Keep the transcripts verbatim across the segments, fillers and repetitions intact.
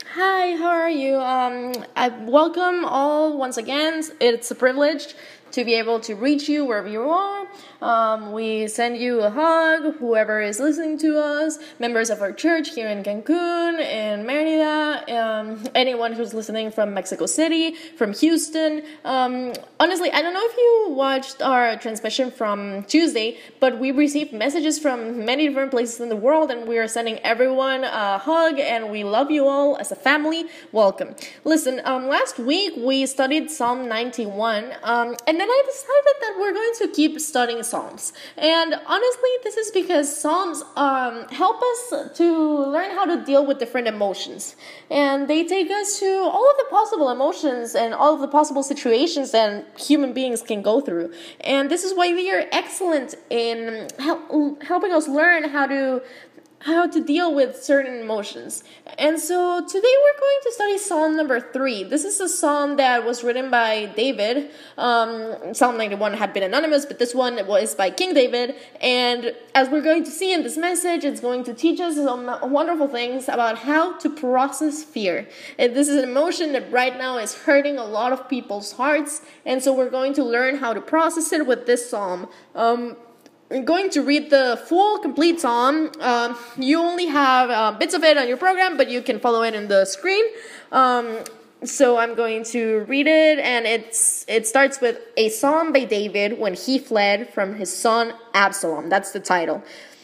Hi, how are you? Um, I welcome all once again. It's a privilege to be able to reach you wherever you are. Um, we send you a hug, whoever is listening to us, members of our church here in Cancun, in Merida, um, anyone who's listening from Mexico City, from Houston. Um, honestly, I don't know if you watched our transmission from Tuesday, but we received messages from many different places in the world, and we are sending everyone a hug, and we love you all as a family. Welcome. Listen, um, last week we studied Psalm ninety-one, um, and then I decided that we're going to keep studying Psalms. And honestly, this is because Psalms um, help us to learn how to deal with different emotions. And they take us to all of the possible emotions and all of the possible situations that human beings can go through. And this is why they are excellent in help, helping us learn how to how to deal with certain emotions. And so today we're going to study Psalm number three. This is a psalm that was written by David. Um, Psalm ninety-one had been anonymous, but this one was by King David. And as we're going to see in this message, it's going to teach us some wonderful things about how to process fear. And this is an emotion that right now is hurting a lot of people's hearts. And so we're going to learn how to process it with this psalm. Um, I'm going to read the full, complete psalm. Um, you only have uh, bits of it on your program, but you can follow it in the screen. Um, so I'm going to read it, and it's it starts with a psalm by David when he fled from his son Absalom. That's the title.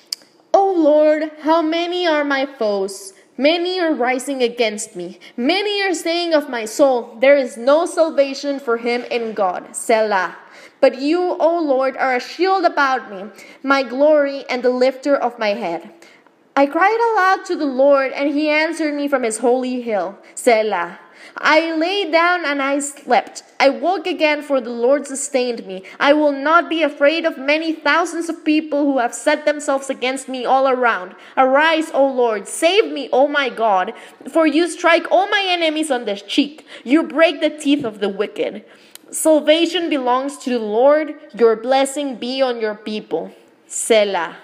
O Lord, how many are my foes? Many are rising against me. Many are saying of my soul, there is no salvation for him in God. Selah. But you, O Lord, are a shield about me, my glory and the lifter of my head. I cried aloud to the Lord, and he answered me from his holy hill. Selah. I lay down and I slept. I woke again, for the Lord sustained me. I will not be afraid of many thousands of people who have set themselves against me all around. Arise, O Lord, save me, O my God, for you strike all my enemies on the cheek. You break the teeth of the wicked. Salvation belongs to the Lord. Your blessing be on your people. Selah.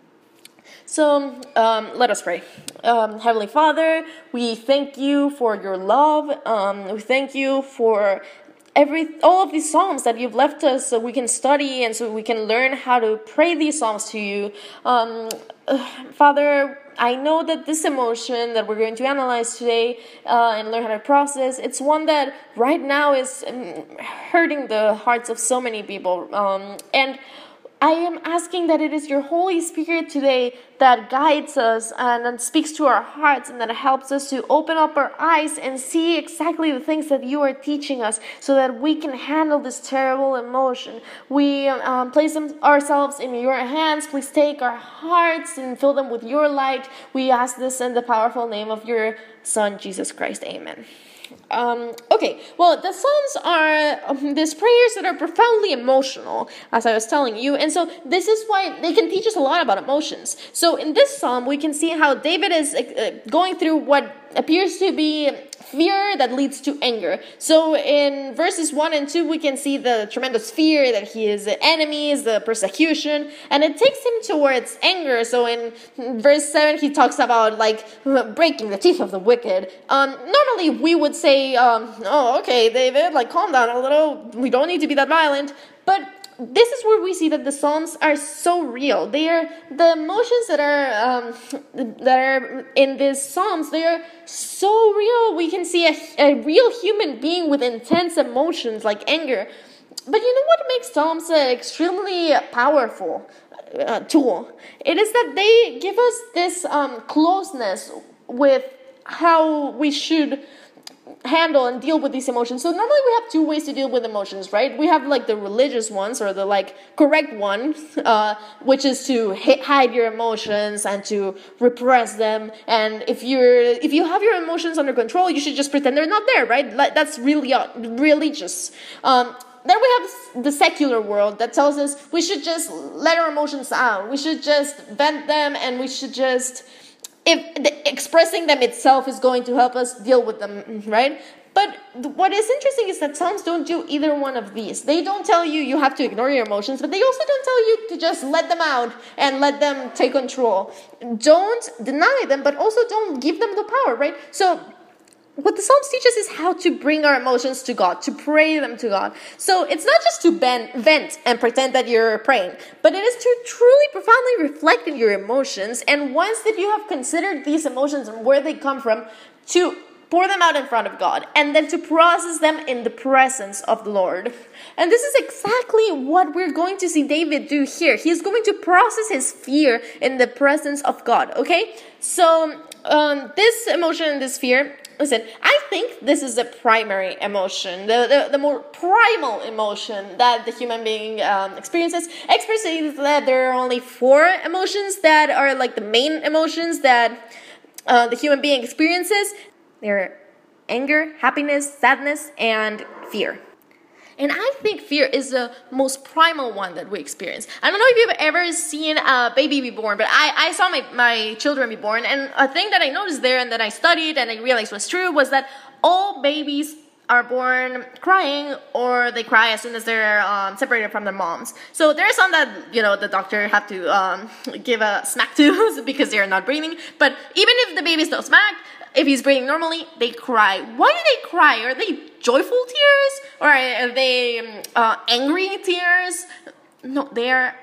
So um, let us pray. Um, Heavenly Father, we thank you for your love. Um, we thank you for every all of these psalms that you've left us so we can study and so we can learn how to pray these psalms to you. Um, uh, Father, I know that this emotion that we're going to analyze today uh, and learn how to process, it's one that right now is um, hurting the hearts of so many people. Um, and I am asking that it is your Holy Spirit today that guides us and, and speaks to our hearts, and that helps us to open up our eyes and see exactly the things that you are teaching us so that we can handle this terrible emotion. We um, place them, ourselves in your hands. Please take our hearts and fill them with your light. We ask this in the powerful name of your Son, Jesus Christ. Amen. Um, okay, well, the Psalms are um, these prayers that are profoundly emotional, as I was telling you, and so this is why they can teach us a lot about emotions. So in this Psalm, we can see how David is uh, going through what appears to be fear that leads to anger. So in verses one and two, we can see the tremendous fear that he is the enemies, the persecution, and it takes him towards anger. So in verse seven, he talks about like breaking the teeth of the wicked. Um, normally we would say, um, oh, okay, David, like calm down a little. We don't need to be that violent. But this is where we see that the Psalms are so real. They are the emotions that are um, that are in these Psalms. They are so real. We can see a, a real human being with intense emotions like anger. But you know what makes Psalms an extremely powerful uh, tool? It is that they give us this um, closeness with how we should handle and deal with these emotions. So normally we have two ways to deal with emotions, right? We have like the religious ones, or the like correct one, uh, which is to h- hide your emotions and to repress them. And if you're if you have your emotions under control, you should just pretend they're not there, right? Like, that's really uh, religious. Um, then we have the secular world that tells us we should just let our emotions out. We should just vent them, and we should just, if the, expressing them itself is going to help us deal with them, right? But what is interesting is that Psalms don't do either one of these. They don't tell you you have to ignore your emotions, but they also don't tell you to just let them out and let them take control. Don't deny them, but also don't give them the power, right? So what the Psalms teach us is how to bring our emotions to God, to pray them to God. So it's not just to bend, vent and pretend that you're praying, but it is to truly, profoundly reflect in your emotions. And once that you have considered these emotions and where they come from, to pour them out in front of God, and then to process them in the presence of the Lord. And this is exactly what we're going to see David do here. He's going to process his fear in the presence of God, okay? So um, this emotion, this fear, listen, I think this is the primary emotion, the, the, the more primal emotion that the human being um, experiences. Experts say that there are only four emotions that are like the main emotions that uh, the human being experiences. They're anger, happiness, sadness, and fear. And I think fear is the most primal one that we experience. I don't know if you've ever seen a baby be born, but I, I saw my, my children be born, and a thing that I noticed there and that I studied and I realized was true was that all babies are born crying, or they cry as soon as they're um, separated from their moms. So there are some that, you know, the doctor had to um, give a smack to because they're not breathing. But even if the baby's not smacked, if he's breathing normally, they cry. Why do they cry? Are they joyful tears? Or are they uh, angry tears? No, they are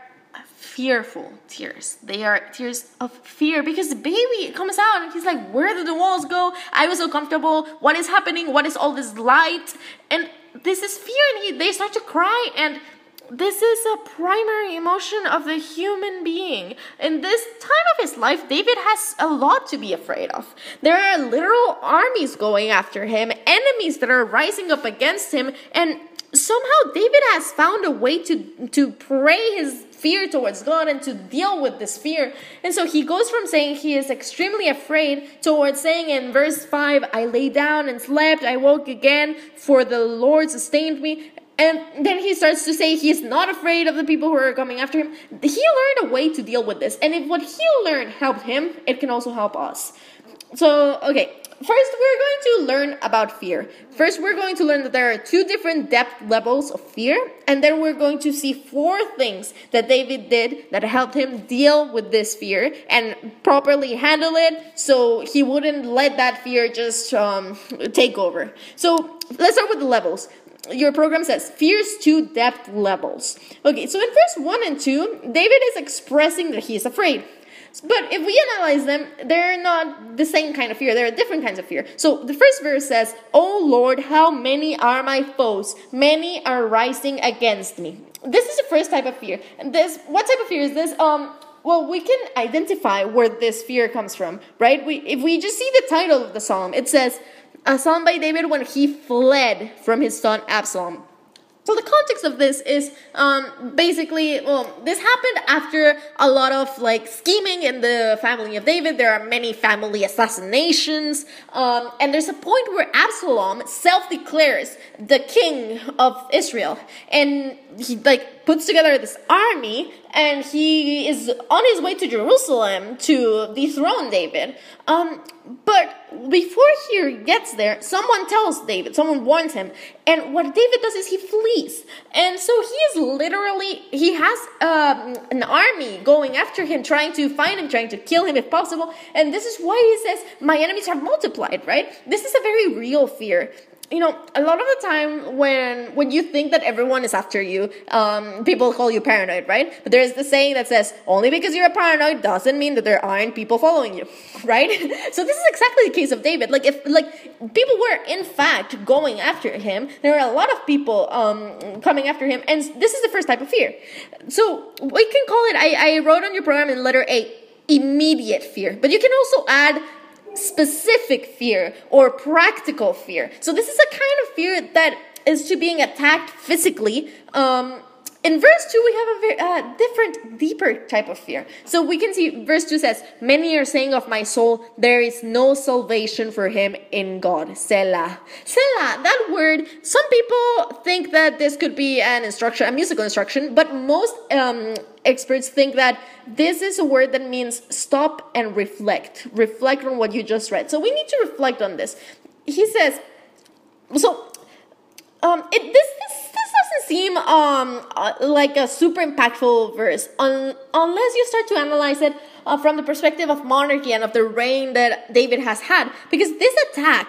fearful tears. They are tears of fear, because the baby comes out and he's like, where did the walls go? I was so comfortable. What is happening? What is all this light? And this is fear, and he, they start to cry, and this is a primary emotion of the human being. In this time of his life, David has a lot to be afraid of. There are literal armies going after him, enemies that are rising up against him, and somehow David has found a way to, to pray his fear towards God and to deal with this fear. And so he goes from saying he is extremely afraid towards saying in verse five, I lay down and slept, I woke again, for the Lord sustained me. And then he starts to say he's not afraid of the people who are coming after him. He learned a way to deal with this. And if what he learned helped him, it can also help us. So, okay. First, we're going to learn about fear. First, we're going to learn that there are two different depth levels of fear. And then we're going to see four things that David did that helped him deal with this fear and properly handle it, so he wouldn't let that fear just um, take over. So, let's start with the levels. Your program says fear's two depth levels. Okay, so in verse one and two, David is expressing that he is afraid. But if we analyze them, they're not the same kind of fear. They're different kinds of fear. So the first verse says, "O Lord, how many are my foes? Many are rising against me." This is the first type of fear. And this, what type of fear is this? Um, well, we can identify where this fear comes from, right? We, if we just see the title of the psalm, it says, a psalm by David when he fled from his son Absalom. So the context of this is um, basically, well, this happened after a lot of like scheming in the family of David. There are many family assassinations, um, and there's a point where Absalom self-declares the king of Israel, and he like puts together this army, and he is on his way to Jerusalem to dethrone David. Um, but before he gets there, someone tells David, someone warns him, and what David does is he flees. And so he is literally, he has um, an army going after him, trying to find him, trying to kill him if possible. And this is why he says, my enemies have multiplied, right? This is a very real fear. You know, a lot of the time when when you think that everyone is after you, um, people call you paranoid, right? But there's the saying that says, only because you're paranoid doesn't mean that there aren't people following you, right? So this is exactly the case of David. Like, if like people were in fact going after him, there are a lot of people um, coming after him, and this is the first type of fear. So we can call it, I, I wrote on your program in letter A, immediate fear. But you can also add specific fear or practical fear. So this is a kind of fear that is to being attacked physically. Um, in verse two, we have a very uh, different, deeper type of fear. So we can see verse two says, many are saying of my soul, there is no salvation for him in God. Selah. Selah, that word, some people think that this could be an instruction, a musical instruction, but most um, experts think that this is a word that means stop and reflect. Reflect on what you just read. So we need to reflect on this. He says, so um, it, this, this, this doesn't seem um, uh, like a super impactful verse un, unless you start to analyze it uh, from the perspective of monarchy and of the reign that David has had. Because this attack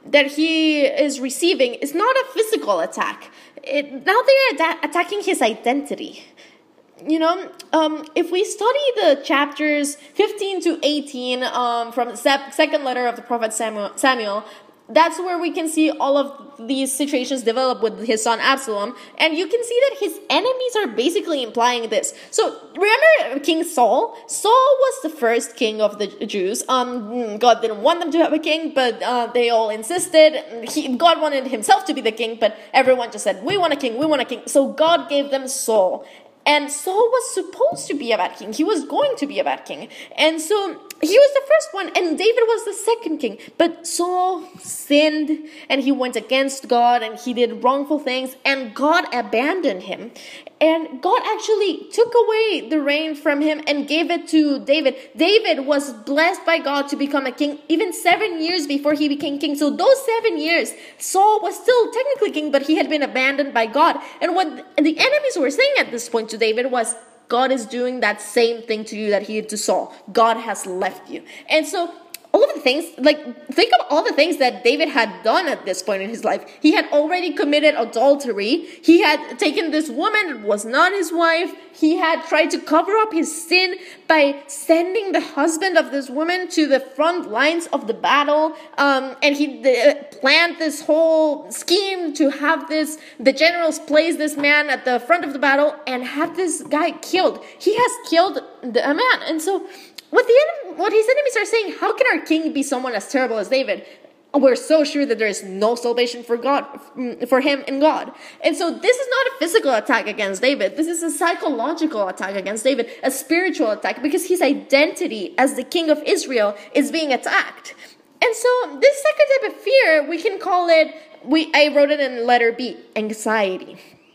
that he is receiving is not a physical attack. It, now they're at- attacking his identity. You know, um, if we study the chapters fifteen to eighteen um, from the second letter of the prophet Samuel, Samuel, that's where we can see all of these situations develop with his son Absalom. And you can see that his enemies are basically implying this. So remember King Saul? Saul was the first king of the Jews. Um, God didn't want them to have a king, but uh, they all insisted. He, God wanted himself to be the king, but everyone just said, we want a king, we want a king. So God gave them Saul. And Saul was supposed to be a bad king. He was going to be a bad king. And so he was the first one, and David was the second king. But Saul sinned, and he went against God, and he did wrongful things, and God abandoned him. And God actually took away the reign from him and gave it to David. David was blessed by God to become a king even seven years before he became king. So those seven years, Saul was still technically king, but he had been abandoned by God. And what the enemies were saying at this point to David was, God is doing that same thing to you that he did to Saul. God has left you. And so all of the things, like, think of all the things that David had done at this point in his life. He had already committed adultery. He had taken this woman that was not his wife. He had tried to cover up his sin by sending the husband of this woman to the front lines of the battle. Um, and he uh, planned this whole scheme to have this, the generals place this man at the front of the battle and have this guy killed. He has killed the, a man. And so What the what his enemies are saying, how can our king be someone as terrible as David? We're so sure that there is no salvation for God, for him in God. And so this is not a physical attack against David. This is a psychological attack against David, a spiritual attack, because his identity as the king of Israel is being attacked. And so this second type of fear, we can call it, we I wrote it in letter B, anxiety.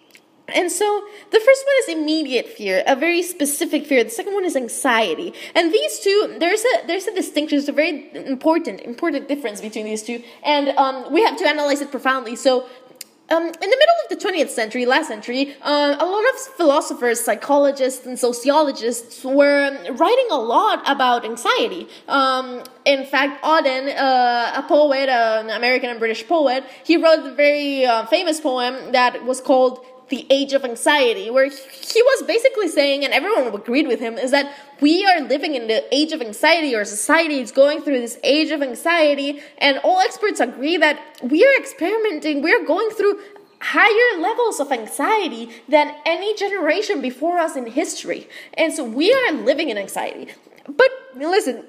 And so the first one is immediate fear, a very specific fear. The second one is anxiety. And these two, there's a there's a distinction. There's a very important, important difference between these two. And um, we have to analyze it profoundly. So um, in the middle of the twentieth century, last century, uh, a lot of philosophers, psychologists, and sociologists were writing a lot about anxiety. Um, in fact, Auden, uh, a poet, uh, an American and British poet, he wrote a very uh, famous poem that was called The Age of Anxiety, where he was basically saying, and everyone agreed with him, is that we are living in the age of anxiety, or society is going through this age of anxiety, and all experts agree that we are experimenting, we are going through higher levels of anxiety than any generation before us in history. And so we are living in anxiety. But listen,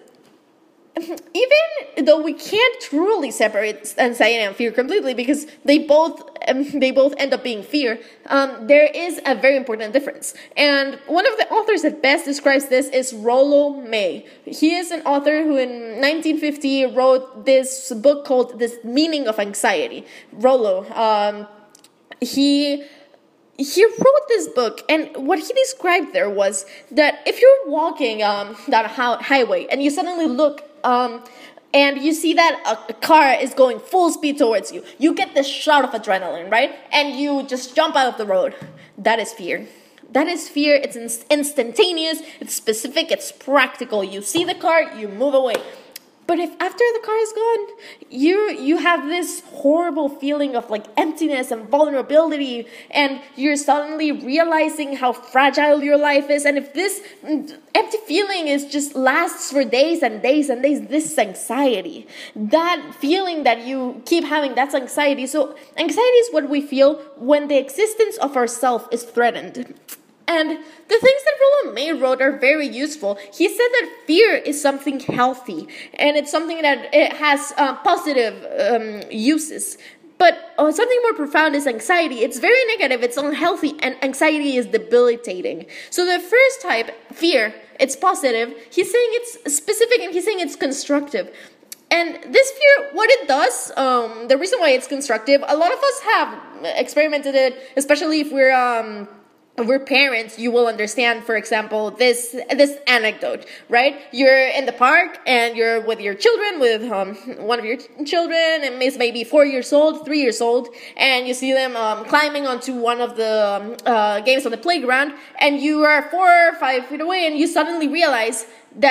even though we can't truly separate anxiety and fear completely, because they both um, they both end up being fear, um, there is a very important difference. And one of the authors that best describes this is Rollo May. He is an author who in nineteen fifty wrote this book called The Meaning of Anxiety. Rollo, um, he... He wrote this book, and what he described there was that if you're walking um, down a highway and you suddenly look um, and you see that a, a car is going full speed towards you, you get this shot of adrenaline, right? And you just jump out of the road. That is fear. That is fear. It's in- instantaneous, it's specific, it's practical. You see the car, you move away. But if after the car is gone, you you have this horrible feeling of like emptiness and vulnerability, and you're suddenly realizing how fragile your life is. And if this empty feeling is just lasts for days and days and days, this is anxiety. That feeling that you keep having, that's anxiety. So anxiety is what we feel when the existence of ourself is threatened. And the things that Rollo May wrote are very useful. He said that fear is something healthy, and it's something that it has uh, positive um, uses. But uh, something more profound is anxiety. It's very negative, it's unhealthy, and anxiety is debilitating. So the first type, fear, it's positive. He's saying it's specific, and he's saying it's constructive. And this fear, what it does, um, the reason why it's constructive, a lot of us have experimented it, especially if we're... Um, If we're parents, you will understand, for example, this this anecdote, right? You're in the park and you're with your children, with um, one of your children, and it's maybe four years old, three years old, and you see them um, climbing onto one of the um, uh, games on the playground, and you are four or five feet away, and you suddenly realize that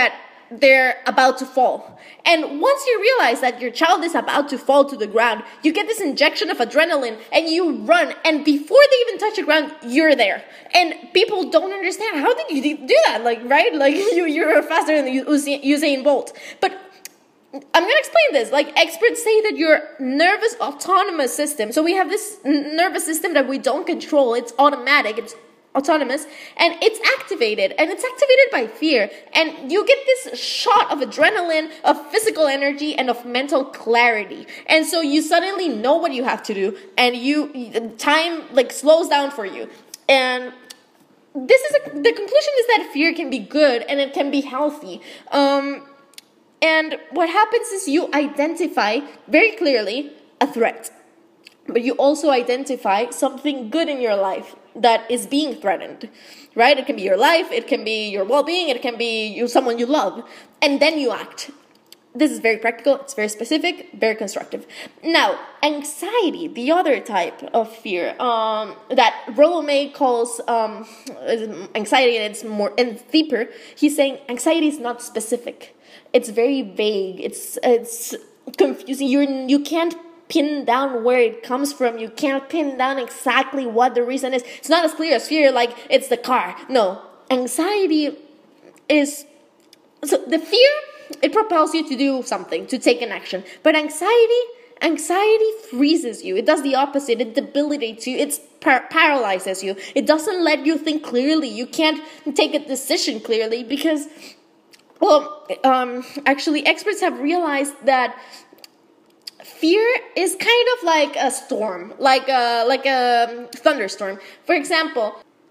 they're about to fall. And once you realize that your child is about to fall to the ground, you get this injection of adrenaline and you run. And before they even touch the ground, you're there. And people don't understand, how did you do that? Like, right? Like, you, you're faster than Usain Bolt. But I'm going to explain this. Like, experts say that your nervous autonomous system, so we have this nervous system that we don't control. It's automatic. It's autonomous, and it's activated, and it's activated by fear, and you get this shot of adrenaline, of physical energy, and of mental clarity, and so you suddenly know what you have to do, and you time like slows down for you. And this is a, the conclusion is that fear can be good and it can be healthy. Um, and what happens is you identify very clearly a threat, but you also identify something good in your life that is being threatened, right? It can be your life, it can be your well-being, it can be you, someone you love, and then you act. This is very practical, it's very specific, very constructive. Now, anxiety, the other type of fear um, that Rollo May calls um, anxiety, and it's more and deeper. He's saying anxiety is not specific. It's very vague. It's it's confusing. You you can't pin down where it comes from. You can't pin down exactly what the reason is. It's not as clear as fear, like it's the car. No, anxiety is, so the fear, it propels you to do something, to take an action. But anxiety, anxiety freezes you. It does the opposite. It debilitates you. It par- paralyzes you. It doesn't let you think clearly. You can't take a decision clearly because, well, um, actually experts have realized that fear is kind of like a storm, like a like a thunderstorm. For example,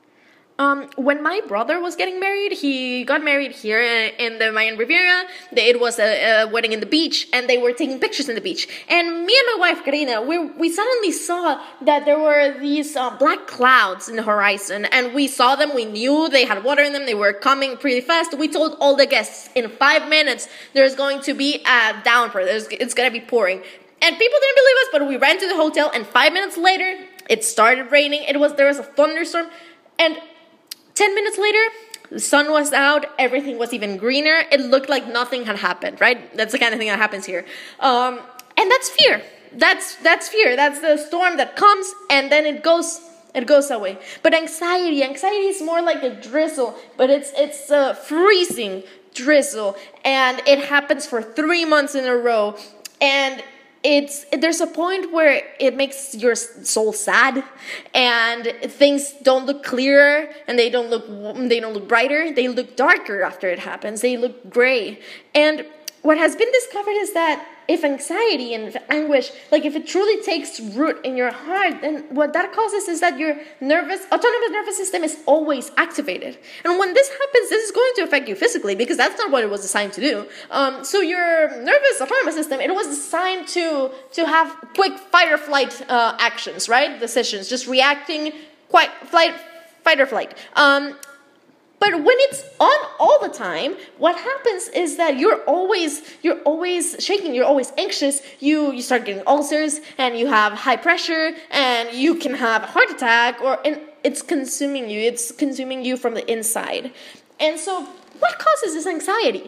um, when my brother was getting married, he got married here in the Mayan Riviera. It was a, a wedding in the beach, and they were taking pictures in the beach. And me and my wife, Karina, we we suddenly saw that there were these uh, black clouds in the horizon, and we saw them. We knew they had water in them. They were coming pretty fast. We told all the guests, in five minutes, there's going to be a downpour. There's, it's going to be pouring. And people didn't believe us, but we ran to the hotel, and five minutes later, it started raining. It was there was a thunderstorm, and ten minutes later, the sun was out. Everything was even greener. It looked like nothing had happened. Right? That's the kind of thing that happens here, um, and that's fear. That's that's fear. That's the storm that comes, and then it goes. It goes away. But anxiety, anxiety is more like a drizzle, but it's it's a freezing drizzle, and it happens for three months in a row, and It's there's a point where it makes your soul sad, and things don't look clearer, and they don't look they don't look brighter. They look darker after it happens. They look gray. And what has been discovered is that if anxiety and if anguish, like if it truly takes root in your heart, then what that causes is that your nervous, autonomous nervous system is always activated. And when this happens, this is going to affect you physically, because that's not what it was designed to do. Um, so your nervous autonomous system, it was designed to, to have quick fight or flight uh, actions, right? Decisions, just reacting, quite flight, fight or flight. Um, But when it's on all the time, what happens is that you're always you're always shaking, you're always anxious, you, you start getting ulcers, and you have high pressure, and you can have a heart attack, or and it's consuming you, it's consuming you from the inside. And so what causes this anxiety?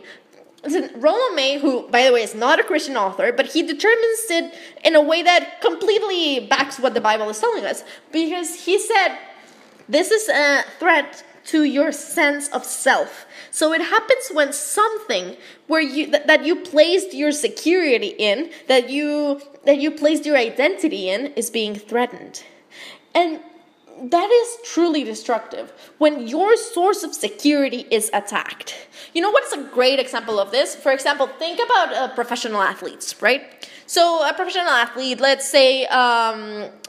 Rollo May, who, by the way, is not a Christian author, but he determines it in a way that completely backs what the Bible is telling us, because he said, this is a threat to your sense of self. So it happens when something where you th- that you placed your security in, that you that you placed your identity in, is being threatened. And that is truly destructive when your source of security is attacked. You know what's a great example of this? For example, think about uh, professional athletes, right? So a professional athlete, let's say, um,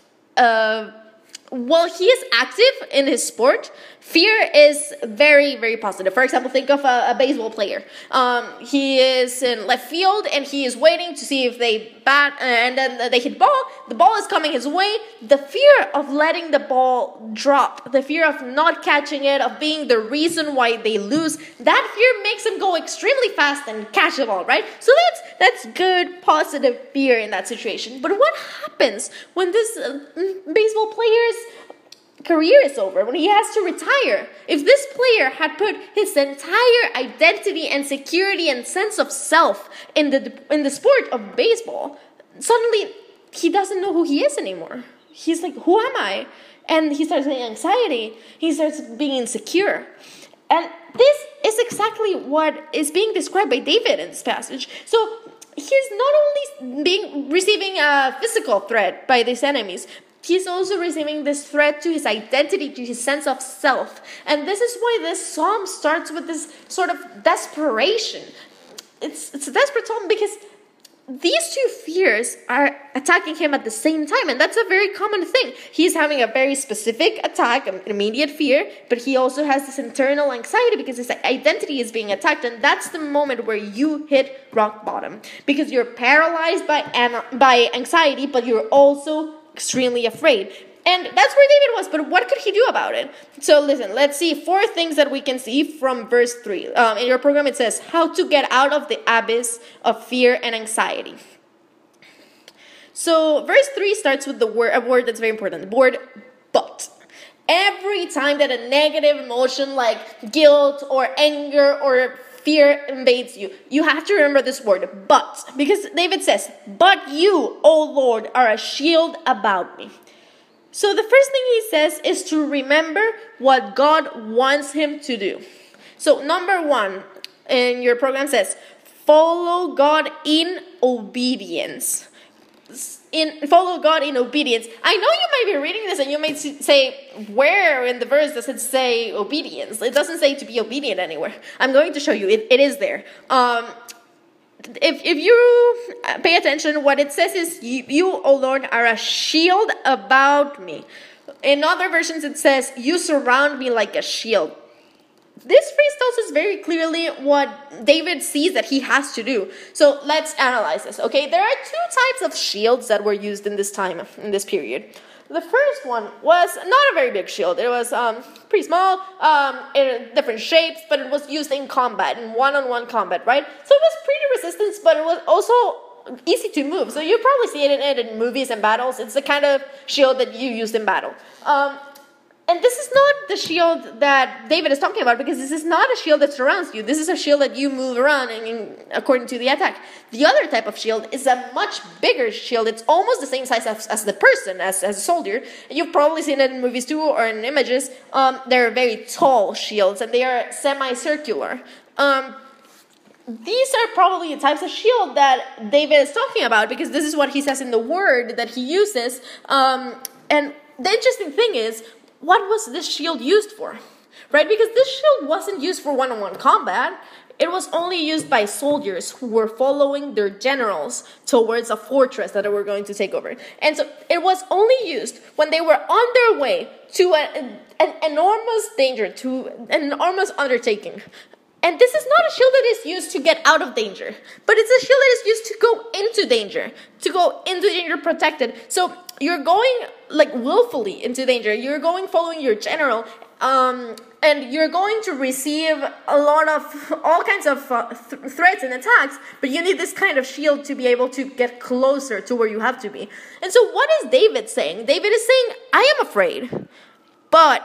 uh, while he is active in his sport, fear is very, very positive. For example, think of a, a baseball player. Um, he is in left field, and he is waiting to see if they bat, and then they hit ball. The ball is coming his way. The fear of letting the ball drop, the fear of not catching it, of being the reason why they lose, that fear makes him go extremely fast and catch the ball, right? So that's that's good, positive fear in that situation. But what happens when this uh, baseball player's career is over, when he has to retire. If this player had put his entire identity and security and sense of self in the in the sport of baseball, suddenly he doesn't know who he is anymore. He's like, who am I? And he starts getting anxiety. He starts being insecure. And this is exactly what is being described by David in this passage. So he's not only being receiving a physical threat by these enemies, he's also receiving this threat to his identity, to his sense of self. And this is why this psalm starts with this sort of desperation. It's, it's a desperate psalm because these two fears are attacking him at the same time, and that's a very common thing. He's having a very specific attack, an immediate fear, but he also has this internal anxiety because his identity is being attacked, and that's the moment where you hit rock bottom, because you're paralyzed by an- by anxiety, but you're also extremely afraid. And that's where David was, but what could he do about it? So listen, let's see four things that we can see from verse three. Um, in your program it says, how to get out of the abyss of fear and anxiety. So verse three starts with the word, a word that's very important, the word but. Every time that a negative emotion like guilt or anger or fear invades you, you have to remember this word, but. Because David says, but you, O Lord, are a shield about me. So the first thing he says is to remember what God wants him to do. So number one in your program says, follow God in obedience. In follow God in obedience. I know you might be reading this and you might say, where in the verse does it say obedience? It doesn't say to be obedient anywhere. I'm going to show you. It, it is there. Um, If if you pay attention, what it says is, you, you, O Lord, are a shield about me. In other versions, it says, you surround me like a shield. This phrase tells us very clearly what David sees that he has to do. So let's analyze this, okay? There are two types of shields that were used in this time, in this period. The first one was not a very big shield. It was um, pretty small, um, in different shapes, but it was used in combat, in one-on-one combat, right? So it was pretty resistant, but it was also easy to move. So you probably see it in, it in movies and battles. It's the kind of shield that you used in battle. Um, and this is not the shield that David is talking about, because this is not a shield that surrounds you. This is a shield that you move around and, and according to the attack. The other type of shield is a much bigger shield. It's almost the same size as, as the person, as, as a soldier. You've probably seen it in movies too, or in images. Um, they're very tall shields, and they are semicircular. Um, these are probably the types of shield that David is talking about, because this is what he says in the word that he uses. Um, and the interesting thing is, what was this shield used for? Right? Because this shield wasn't used for one-on-one combat. It was only used by soldiers who were following their generals towards a fortress that they were going to take over. And so it was only used when they were on their way to a, an enormous danger, to an enormous undertaking. And this is not a shield that is used to get out of danger, but it's a shield that is used to go into danger, to go into danger protected. So you're going like willfully into danger. You're going following your general, um, and you're going to receive a lot of, all kinds of uh, th- threats and attacks, but you need this kind of shield to be able to get closer to where you have to be. And so what is David saying? David is saying, I am afraid, but,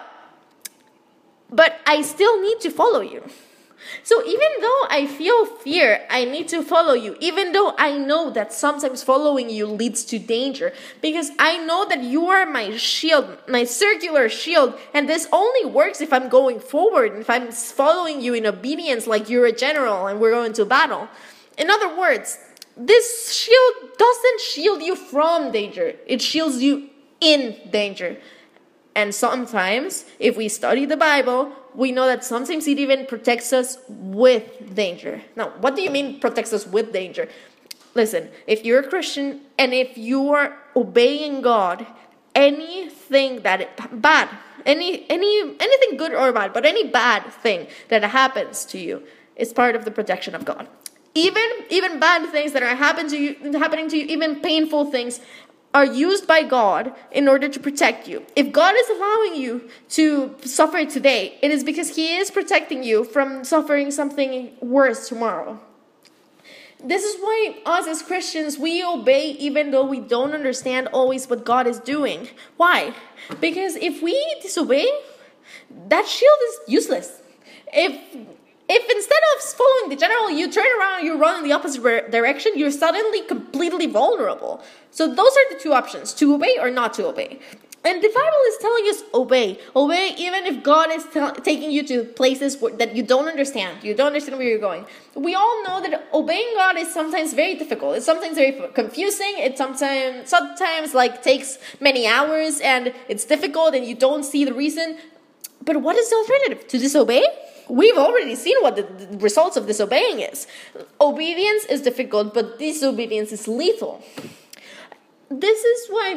but I still need to follow you. So even though I feel fear, I need to follow you. Even though I know that sometimes following you leads to danger. Because I know that you are my shield, my circular shield. And this only works if I'm going forward, if I'm following you in obedience like you're a general and we're going to battle. In other words, this shield doesn't shield you from danger. It shields you in danger. And sometimes, if we study the Bible, we know that sometimes it even protects us with danger. Now, what do you mean protects us with danger? Listen, if you're a Christian and if you are obeying God, anything that bad, any any anything good or bad, but any bad thing that happens to you is part of the protection of God. Even even bad things that are happen to you, happening to you, even painful things, are used by God in order to protect you. If God is allowing you to suffer today, it is because He is protecting you from suffering something worse tomorrow. This is why us as Christians, we obey even though we don't understand always what God is doing. Why? Because if we disobey, that shield is useless. If if instead of following the general, you turn around, you run in the opposite direction, you're suddenly completely vulnerable. So those are the two options, to obey or not to obey. And the Bible is telling us obey. Obey even if God is t- taking you to places where, that you don't understand. You don't understand where you're going. We all know that obeying God is sometimes very difficult. It's sometimes very confusing. It sometimes, sometimes like takes many hours and it's difficult and you don't see the reason. But what is the alternative? To disobey? We've already seen what the, the results of disobeying is. Obedience is difficult, but disobedience is lethal. This is why,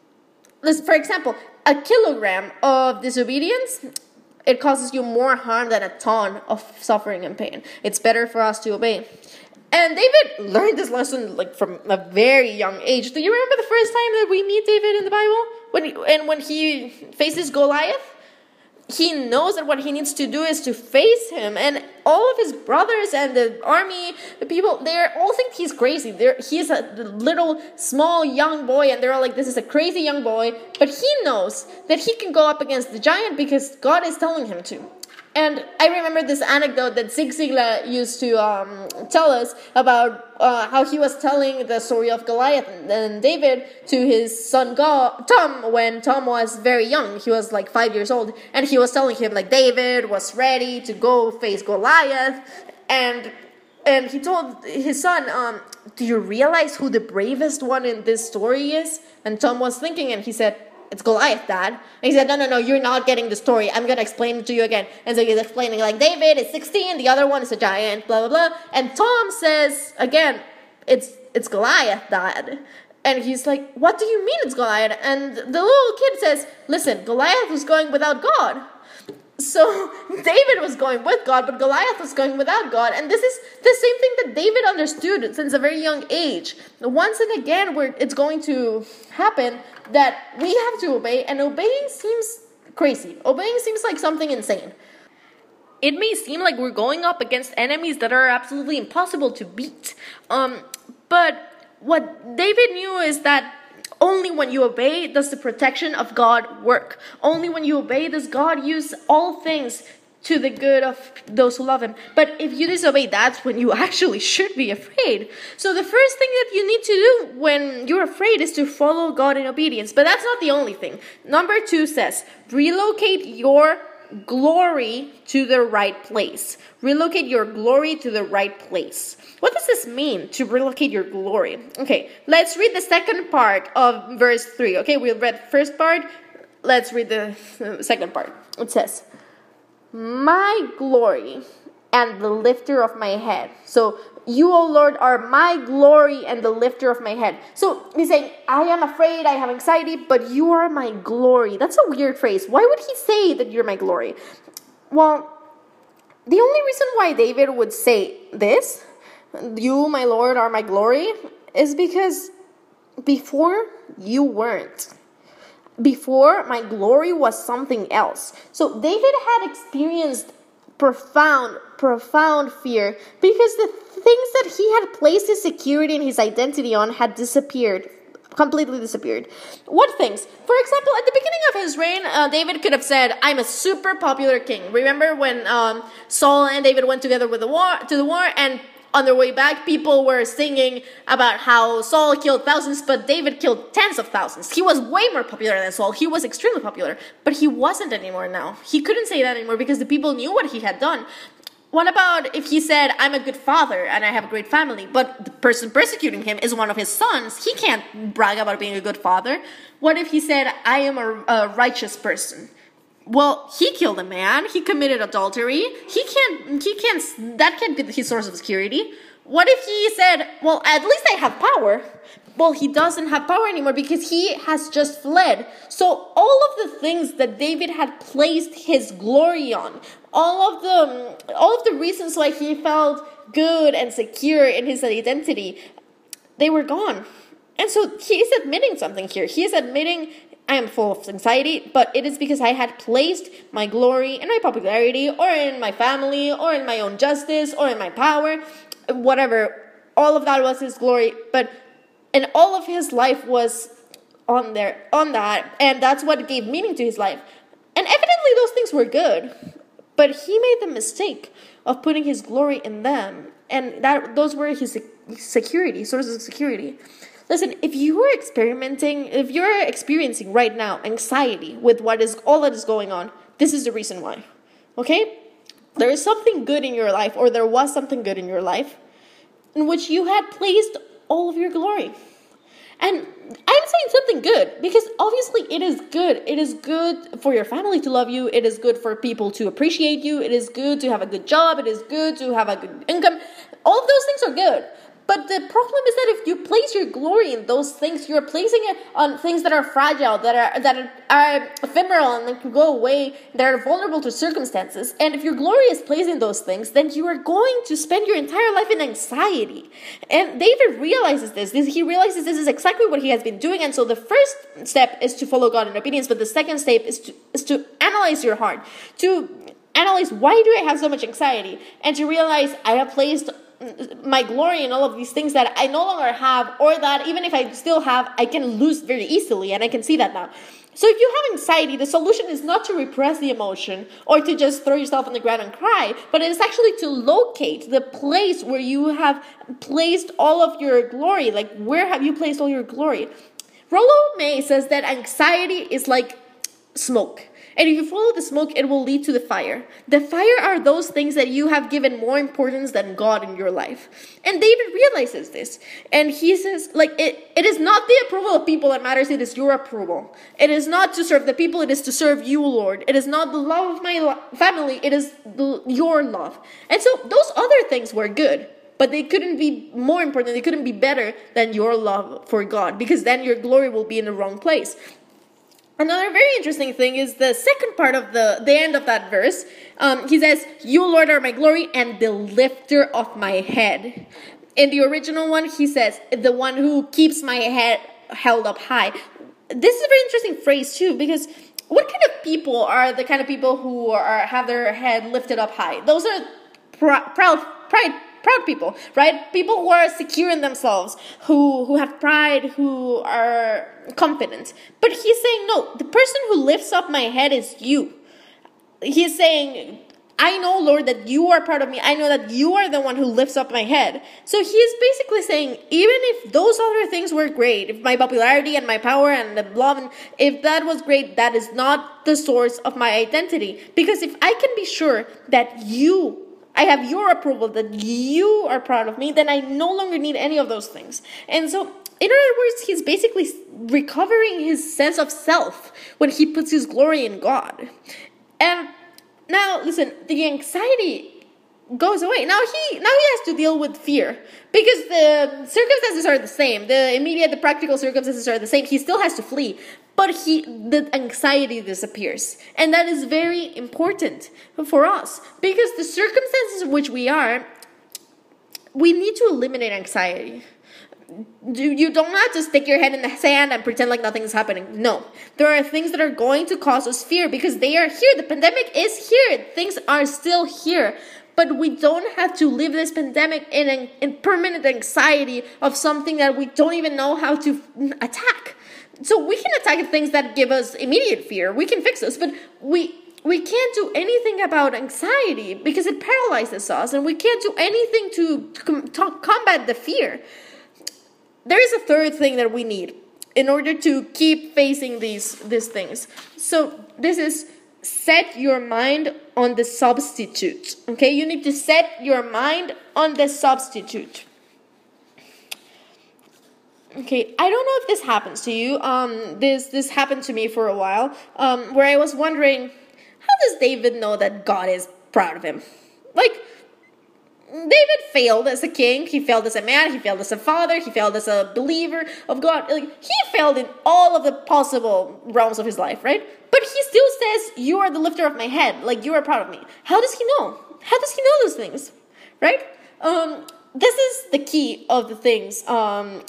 for example, a kilogram of disobedience, it causes you more harm than a ton of suffering and pain. It's better for us to obey. And David learned this lesson like from a very young age. Do you remember the first time that we meet David in the Bible? When he, and when he faces Goliath? He knows that what he needs to do is to face him, and all of his brothers and the army, the people, they all think he's crazy. They're, he's a little, small, young boy, and they're all like, this is a crazy young boy. But he knows that he can go up against the giant because God is telling him to. And I remember this anecdote that Zig Ziglar used to um, tell us about uh, how he was telling the story of Goliath and David to his son Go- Tom when Tom was very young. He was like five years old. And he was telling him like David was ready to go face Goliath. And and he told his son, um, do you realize who the bravest one in this story is? And Tom was thinking and he said, it's Goliath, Dad. And he said, no, no, no, you're not getting the story. I'm going to explain it to you again. And so he's explaining, like, David is sixteen, the other one is a giant, blah, blah, blah. And Tom says, again, it's it's Goliath, Dad. And he's like, what do you mean it's Goliath? And the little kid says, listen, Goliath was going without God. So David was going with God, but Goliath was going without God. And this is the same thing that David understood since a very young age. Once and again, where it's going to happen that we have to obey, and obeying seems crazy. Obeying seems like something insane. It may seem like we're going up against enemies that are absolutely impossible to beat. Um, but what David knew is that only when you obey does the protection of God work. Only when you obey does God use all things to the good of those who love him. But if you disobey, that's when you actually should be afraid. So the first thing that you need to do when you're afraid is to follow God in obedience. But that's not the only thing. Number two says, relocate your glory to the right place. Relocate your glory to the right place. What does this mean, to relocate your glory? Okay, let's read the second part of verse three. Okay, we read the first part. Let's read the second part. It says, my glory and the lifter of my head. So, you, O Lord, are my glory and the lifter of my head. So, he's saying, I am afraid, I have anxiety, but you are my glory. That's a weird phrase. Why would he say that you're my glory? Well, the only reason why David would say this, you, my Lord, are my glory, is because before you weren't. Before, my glory was something else. So David had experienced profound, profound fear because the things that he had placed his security and his identity on had disappeared. Completely disappeared. What things? For example, at the beginning of his reign, uh, David could have said, I'm a super popular king. Remember when um, Saul and David went together with the war to the war, and on their way back, people were singing about how Saul killed thousands, but David killed tens of thousands. He was way more popular than Saul. He was extremely popular, but he wasn't anymore now. He couldn't say that anymore because the people knew what he had done. What about if he said, I'm a good father and I have a great family, but the person persecuting him is one of his sons? He can't brag about being a good father. What if he said, I am a, a righteous person? Well, he killed a man. He committed adultery. He can't, he can't, that can't be his source of security. What if he said, well, at least I have power? Well, he doesn't have power anymore because he has just fled. So all of the things that David had placed his glory on, all of the, all of the reasons why he felt good and secure in his identity, they were gone. And so he is admitting something here. He is admitting, I am full of anxiety, but it is because I had placed my glory in my popularity or in my family or in my own justice or in my power, whatever. all of that was his glory, but and all of his life was on there, on that, and that's what gave meaning to his life. And evidently those things were good, but he made the mistake of putting his glory in them, and that those were his security, sources of security. Listen, if you are experimenting, if you're experiencing right now anxiety with what is all that is going on, this is the reason why. Okay? There is something good in your life, or there was something good in your life, in which you had placed all of your glory. And I'm saying something good, because obviously it is good. It is good for your family to love you. It is good for people to appreciate you. It is good to have a good job. It is good to have a good income. All of those things are good. But the problem is that if you place your glory in those things, you're placing it on things that are fragile, that are that are, are ephemeral, and that can go away, that are vulnerable to circumstances. And if your glory is placed in those things, then you are going to spend your entire life in anxiety. And David realizes this. this. He realizes this is exactly what he has been doing. And so the first step is to follow God in obedience, but the second step is to is to analyze your heart, to analyze, why do I have so much anxiety? And to realize, I have placed my glory in all of these things that I no longer have, or that even if I still have, I can lose very easily, and I can see that now. So if you have anxiety, the solution is not to repress the emotion or to just throw yourself on the ground and cry, but it is actually to locate the place where you have placed all of your glory. Like, where have you placed all your glory? Rollo May says that anxiety is like smoke. And if you follow the smoke, it will lead to the fire. The fire are those things that you have given more importance than God in your life. And David realizes this. And he says, like, it, it is not the approval of people that matters. It is your approval. It is not to serve the people. It is to serve you, Lord. It is not the love of my lo- family. It is the, your love. And so those other things were good. But they couldn't be more important. They couldn't be better than your love for God. Because then your glory will be in the wrong place. Another very interesting thing is the second part of the, the end of that verse. Um, he says, you, Lord, are my glory and the lifter of my head. In the original one, he says, the one who keeps my head held up high. This is a very interesting phrase, too, because what kind of people are the kind of people who are have their head lifted up high? Those are pr- proud, pride, proud people, right? People who are secure in themselves, who, who have pride, who are confident. But he's saying, no, the person who lifts up my head is you. He's saying, I know, Lord, that you are part of me. I know that you are the one who lifts up my head. So he is basically saying, even if those other things were great, if my popularity and my power and the love, and if that was great, that is not the source of my identity. Because if I can be sure that you I have your approval, that you are proud of me, then I no longer need any of those things. And so, in other words, he's basically recovering his sense of self when he puts his glory in God. And now, listen, the anxiety goes away. Now he now he has to deal with fear, because the circumstances are the same. The immediate, the practical circumstances are the same. He still has to flee. But he, the anxiety disappears. And that is very important for us. Because the circumstances in which we are, we need to eliminate anxiety. You don't have to stick your head in the sand and pretend like nothing is happening. No. There are things that are going to cause us fear because they are here. The pandemic is here. Things are still here. But we don't have to live this pandemic in, an, in permanent anxiety of something that we don't even know how to attack. So we can attack things that give us immediate fear. We can fix this, but we we can't do anything about anxiety because it paralyzes us, and we can't do anything to, com- to combat the fear. There is a third thing that we need in order to keep facing these these things. So this is set your mind on the substitute. Okay, you need to set your mind on the substitute. Okay, I don't know if this happens to you. Um, this this happened to me for a while, um, where I was wondering, how does David know that God is proud of him? Like, David failed as a king, he failed as a man, he failed as a father, he failed as a believer of God. Like, he failed in all of the possible realms of his life, right? But he still says, you are the lifter of my head, like you are proud of me. How does he know? How does he know those things, right? Um, this is the key of the things. Um,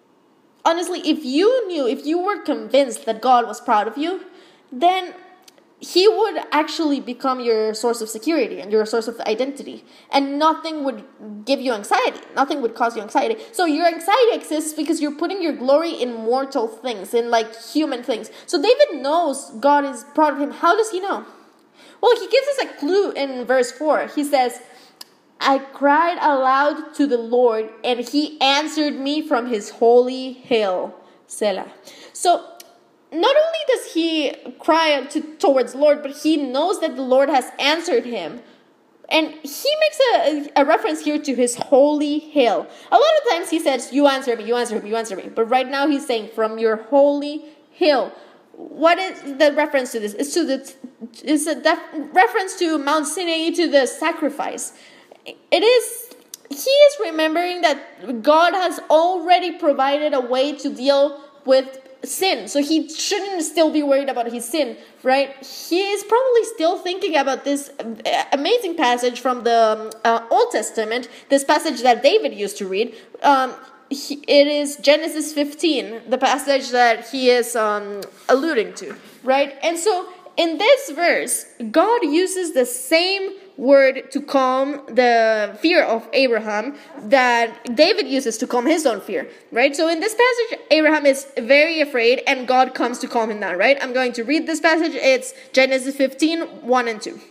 honestly, if you knew, if you were convinced that God was proud of you, then he would actually become your source of security and your source of identity. And nothing would give you anxiety. Nothing would cause you anxiety. So your anxiety exists because you're putting your glory in mortal things, in like human things. So David knows God is proud of him. How does he know? Well, he gives us a clue in verse four. He says, I cried aloud to the Lord, and he answered me from his holy hill. Selah. So not only does he cry to, towards the Lord, but he knows that the Lord has answered him. And he makes a, a reference here to his holy hill. A lot of times he says, you answer me, you answer me, you answer me. But right now he's saying, from your holy hill. What is the reference to this? It's to the it's a def, reference to Mount Sinai, to the sacrifice. It is, he is remembering that God has already provided a way to deal with sin. So he shouldn't still be worried about his sin, right? He is probably still thinking about this amazing passage from the uh, Old Testament, this passage that David used to read. Um, he, it is Genesis fifteen, the passage that he is um, alluding to, right? And so in this verse, God uses the same word to calm the fear of Abraham that David uses to calm his own fear, right? So in this passage, Abraham is very afraid and God comes to calm him down, right? I'm going to read this passage. It's Genesis fifteen, one and two.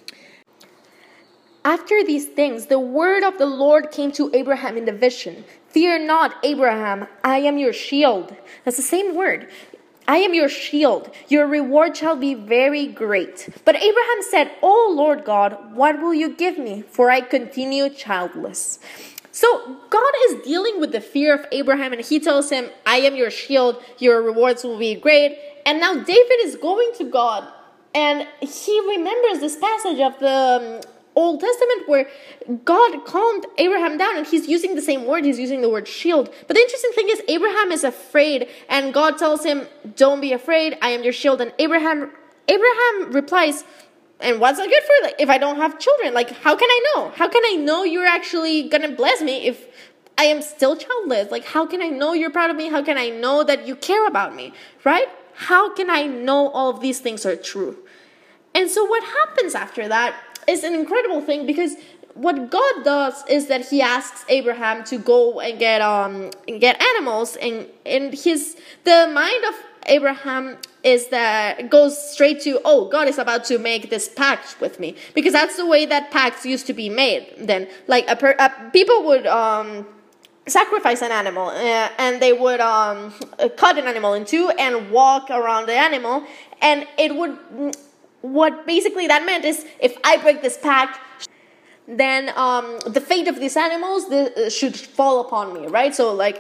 After these things, the word of the Lord came to Abraham in the vision. Fear not, Abraham, I am your shield. That's the same word. I am your shield. Your reward shall be very great. But Abraham said, O Lord God, what will you give me? For I continue childless. So God is dealing with the fear of Abraham, and he tells him, I am your shield. Your rewards will be great. And now David is going to God, and he remembers this passage of the um, Old Testament where God calmed Abraham down, and he's using the same word. He's using the word shield. But the interesting thing is Abraham is afraid, and God tells him, don't be afraid, I am your shield. And Abraham Abraham replies, and what's that good for? Like, if I don't have children, like, how can I know? How can I know you're actually gonna bless me if I am still childless? Like, how can I know you're proud of me? How can I know that you care about me, right? How can I know all of these things are true? And so what happens after that is an incredible thing, because what God does is that he asks Abraham to go and get um and get animals, and and his the mind of Abraham is that goes straight to, oh, God is about to make this pact with me, because that's the way that pacts used to be made then. Like a, per, a people would um sacrifice an animal, uh, and they would um cut an animal in two and walk around the animal, and it would. What basically that meant is, if I break this pact, then um, the fate of these animals the, uh, should fall upon me, right? So, like,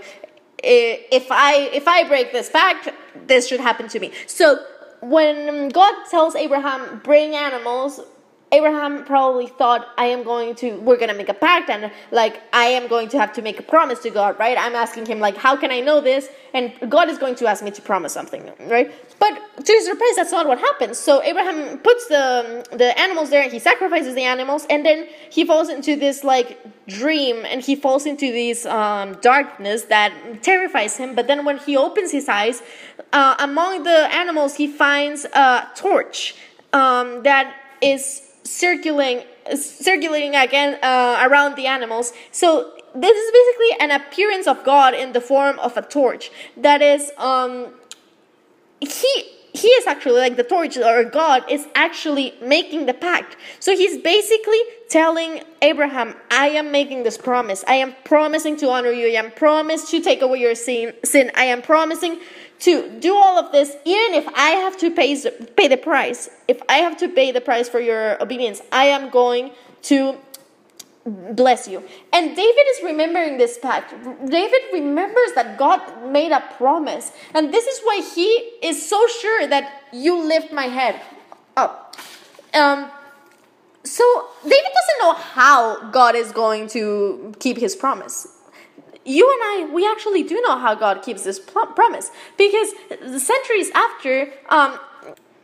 if I if I break this pact, this should happen to me. So, when God tells Abraham, bring animals, Abraham probably thought, I am going to, we're going to make a pact, and like, I am going to have to make a promise to God, right? I'm asking him, like, how can I know this? And God is going to ask me to promise something, right? But to his surprise, that's not what happens. So Abraham puts the, the animals there, and he sacrifices the animals, and then he falls into this, like, dream, and he falls into this um, darkness that terrifies him. But then when he opens his eyes, uh, among the animals, he finds a torch um, that is circulating circulating again uh, around the animals. So this is basically an appearance of God in the form of a torch. That is, um, he he is actually, like, the torch, or God is actually making the pact. So he's basically telling Abraham, I am making this promise. I am promising to honor you. I am promised to take away your sin. sin. I am promising to do all of this, even if I have to pay, pay the price. If I have to pay the price for your obedience, I am going to bless you. And David is remembering this pact. David remembers that God made a promise. And this is why he is so sure that you lift my head up. Um, so David doesn't know how God is going to keep his promise. You and I, we actually do know how God keeps this pl- promise. Because centuries after, um,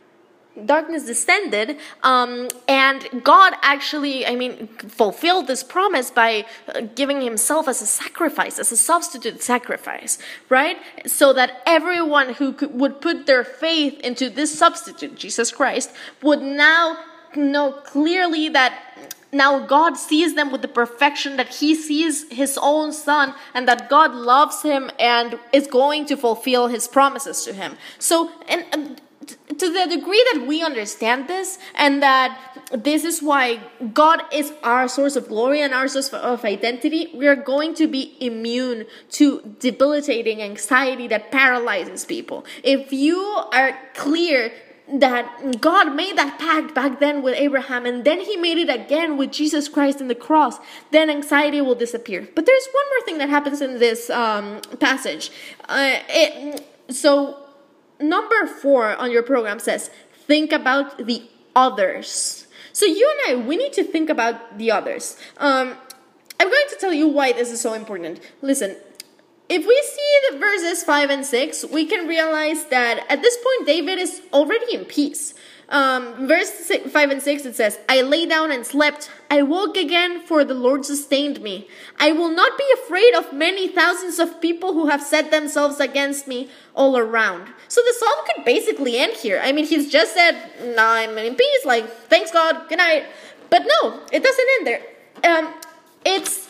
darkness descended, um, and God actually, I mean, fulfilled this promise by uh, giving himself as a sacrifice, as a substitute sacrifice, right? So that everyone who could, would put their faith into this substitute, Jesus Christ, would now know clearly that now God sees them with the perfection that he sees his own son, and that God loves him and is going to fulfill his promises to him. So, and, and to the degree that we understand this, and that this is why God is our source of glory and our source of identity, we are going to be immune to debilitating anxiety that paralyzes people. If you are clear that God made that pact back then with Abraham, and then he made it again with Jesus Christ in the cross, then anxiety will disappear. But there's one more thing that happens in this um, passage. Uh, it, so number four on your program says, think about the others. So you and I, we need to think about the others. Um, I'm going to tell you why this is so important. Listen, if we see the verses five and six, we can realize that at this point, David is already in peace. Um, verse six, five and six, it says, I lay down and slept. I woke again, for the Lord sustained me. I will not be afraid of many thousands of people who have set themselves against me all around. So the psalm could basically end here. I mean, he's just said, nah, I'm in peace, like, thanks God, good night. But no, it doesn't end there. Um, it's...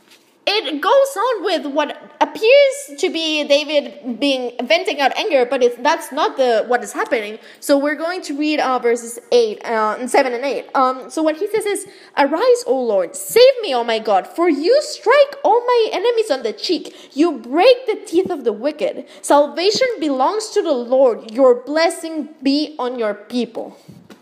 It goes on with what appears to be David being venting out anger, but it's, that's not the what is happening. So we're going to read uh, verses eight uh, and seven and eight. Um, so what he says is, "Arise, O Lord, save me, O my God, for you strike all my enemies on the cheek. You break the teeth of the wicked. Salvation belongs to the Lord. Your blessing be on your people."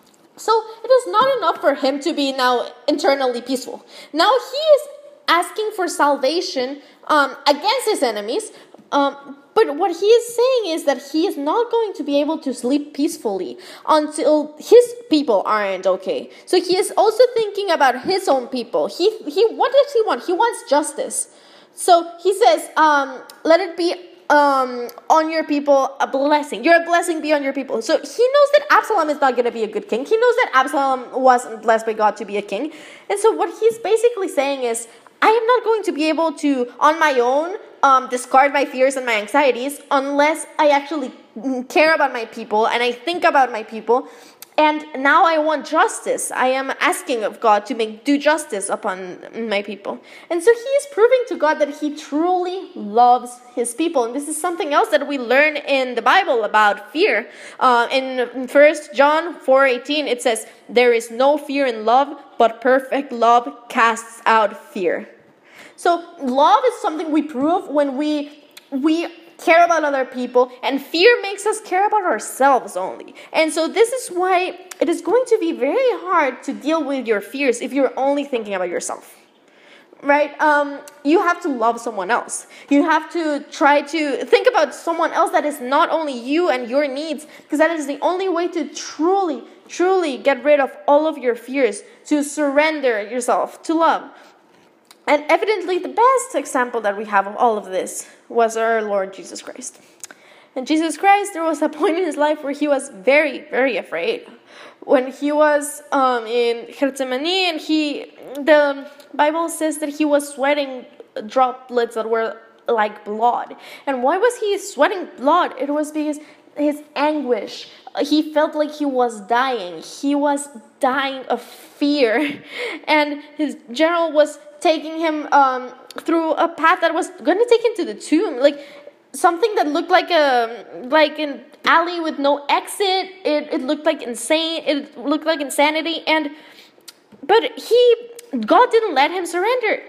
So it is not enough for him to be now internally peaceful. Now he is asking for salvation um, against his enemies. Um, but what he is saying is that he is not going to be able to sleep peacefully until his people aren't okay. So he is also thinking about his own people. He, he, what does he want? He wants justice. So he says, um, let it be um, on your people a blessing. Your blessing be on your people. So he knows that Absalom is not going to be a good king. He knows that Absalom wasn't blessed by God to be a king. And so what he's basically saying is, I am not going to be able to, on my own, um, discard my fears and my anxieties unless I actually care about my people and I think about my people. And now I want justice. I am asking of God to make do justice upon my people. And so he is proving to God that he truly loves his people. And this is something else that we learn in the Bible about fear. Uh, in First John four eighteen, it says, there is no fear in love, but perfect love casts out fear. So love is something we prove when we we care about other people, and fear makes us care about ourselves only. And so this is why it is going to be very hard to deal with your fears if you're only thinking about yourself. Right? Um, you have to love someone else. You have to try to think about someone else that is not only you and your needs, because that is the only way to truly, truly get rid of all of your fears, to surrender yourself to love. And evidently, the best example that we have of all of this was our Lord Jesus Christ. And Jesus Christ, there was a point in his life where he was very, very afraid. When he was um, in Gethsemane, and he, the Bible says that he was sweating droplets that were like blood. And why was he sweating blood? It was because his anguish. He felt like he was dying. He was dying of fear. And his general was taking him um, through a path that was going to take him to the tomb. Like something that looked like a like an alley with no exit. It, it looked like insane. It looked like insanity. And but he, God didn't let him surrender.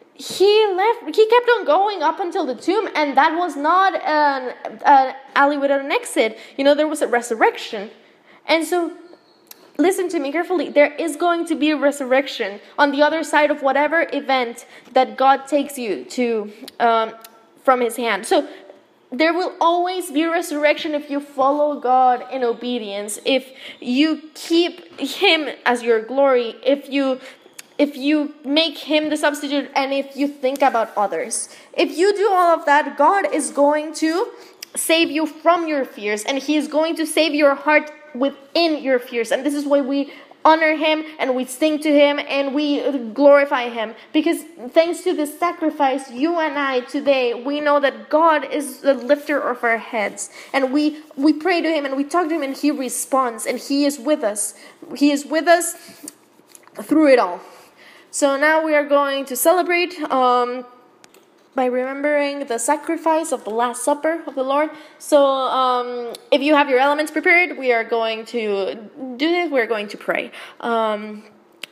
He left. He kept on going up until the tomb, and that was not an, an alley without an exit. You know, there was a resurrection, and so listen to me carefully. There is going to be a resurrection on the other side of whatever event that God takes you to um, from His hand. So there will always be a resurrection if you follow God in obedience. If you keep Him as your glory. If you If you make Him the substitute, and if you think about others. If you do all of that, God is going to save you from your fears, and He is going to save your heart within your fears. And this is why we honor him and we sing to him and we glorify him, because thanks to this sacrifice, you and I today, we know that God is the lifter of our heads, and we we pray to him and we talk to him and he responds, and he is with us. He is with us through it all. So now we are going to celebrate um by remembering the sacrifice of the Last Supper of the Lord. So um, if you have your elements prepared, we are going to do this. We're going to pray. Um,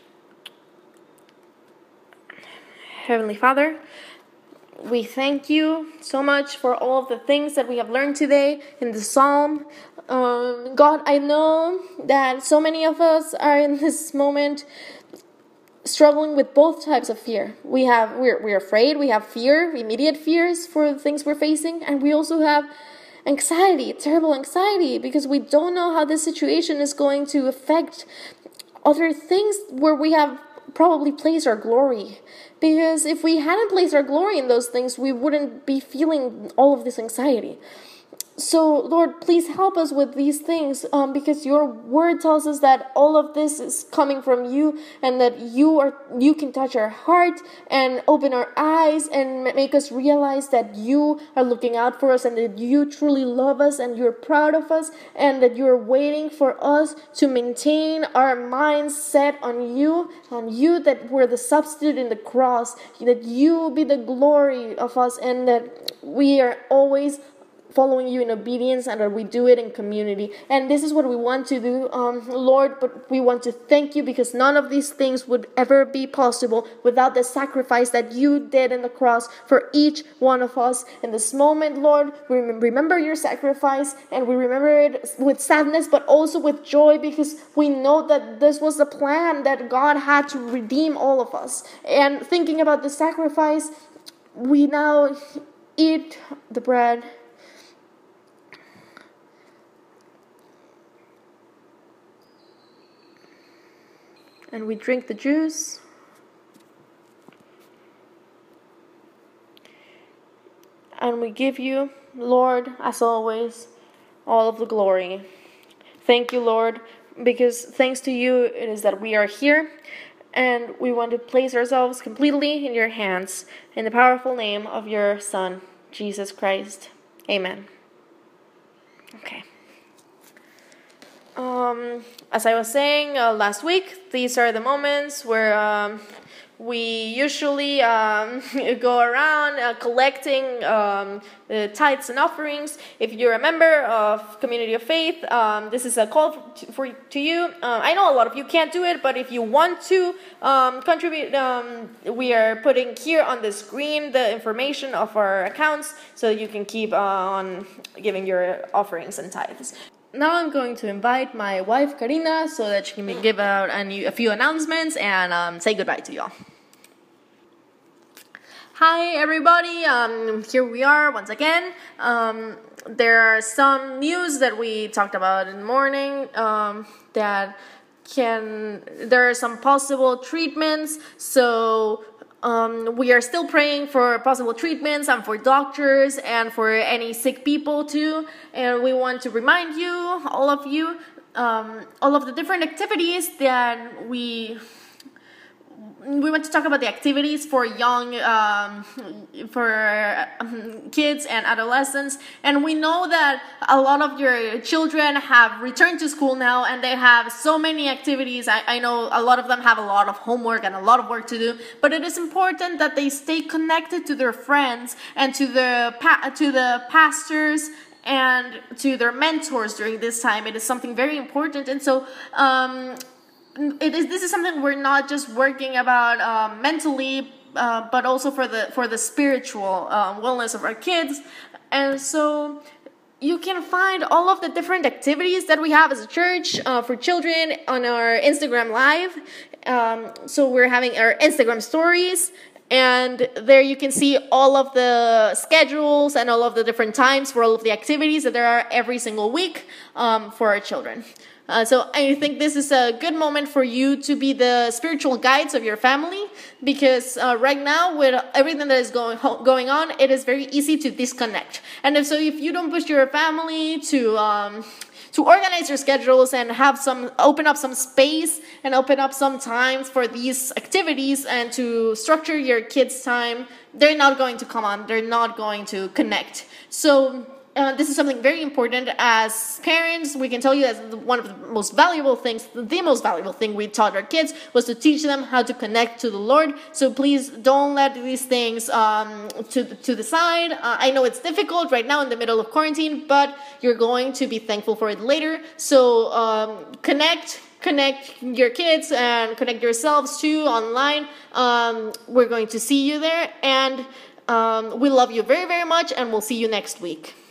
Heavenly Father, we thank you so much for all of the things that we have learned today in the Psalm. Um, God, I know that so many of us are in this moment struggling with both types of fear. We have we're we're afraid, we have fear, immediate fears for the things we're facing, and we also have anxiety, terrible anxiety, because we don't know how this situation is going to affect other things where we have probably placed our glory. Because if we hadn't placed our glory in those things, we wouldn't be feeling all of this anxiety. So, Lord, please help us with these things, um, because your word tells us that all of this is coming from you, and that you are you can touch our heart and open our eyes and make us realize that you are looking out for us, and that you truly love us, and you're proud of us, and that you're waiting for us to maintain our minds set on you, on you, that we're the substitute in the cross, that you be the glory of us, and that we are always following you in obedience, and that we do it in community. And this is what we want to do, um, Lord, but we want to thank you, because none of these things would ever be possible without the sacrifice that you did in the cross for each one of us. In this moment, Lord, we remember your sacrifice, and we remember it with sadness, but also with joy, because we know that this was the plan that God had to redeem all of us. And thinking about the sacrifice, we now eat the bread. And we drink the juice. And we give you, Lord, as always, all of the glory. Thank you, Lord, because thanks to you it is that we are here. And we want to place ourselves completely in your hands, in the powerful name of your Son, Jesus Christ. Amen. Okay. Um, as I was saying uh, last week, these are the moments where um, we usually um, go around uh, collecting um, the tithes and offerings. If you're a member of Community of Faith, um, this is a call to, for to you. Uh, I know a lot of you can't do it, but if you want to um, contribute, um, we are putting here on the screen the information of our accounts, so you can keep uh, on giving your offerings and tithes. Now I'm going to invite my wife, Karina, so that she can give out a, new, a few announcements and um, say goodbye to y'all. Hi, everybody. Um, here we are once again. Um, there are some news that we talked about in the morning um, that can... There are some possible treatments, so... Um, we are still praying for possible treatments and for doctors and for any sick people too. And we want to remind you, all of you, um, all of the different activities that we... We want to talk about the activities for young, um, for um, kids and adolescents. And we know that a lot of your children have returned to school now, and they have so many activities. I, I know a lot of them have a lot of homework and a lot of work to do. But it is important that they stay connected to their friends and to the pa- to the pastors and to their mentors during this time. It is something very important. And so... Um, It is. This is something we're not just working about um, mentally, uh, but also for the for the spiritual um, wellness of our kids. And so you can find all of the different activities that we have as a church uh, for children on our Instagram Live. Um, so we're having our Instagram stories, and there you can see all of the schedules and all of the different times for all of the activities that there are every single week um, for our children. Uh, so I think this is a good moment for you to be the spiritual guides of your family, because uh, right now with everything that is going going on, it is very easy to disconnect. And if, so if you don't push your family to um, to organize your schedules and have some open up some space and open up some times for these activities and to structure your kids' time, they're not going to come on. They're not going to connect. So Uh, this is something very important. As parents, we can tell you that one of the most valuable things, the most valuable thing we taught our kids was to teach them how to connect to the Lord. So please don't let these things um, to, to the side. Uh, I know it's difficult right now in the middle of quarantine, but you're going to be thankful for it later. So um, connect. Connect your kids and connect yourselves too online. Um, we're going to see you there. And um, we love you very, very much. And we'll see you next week.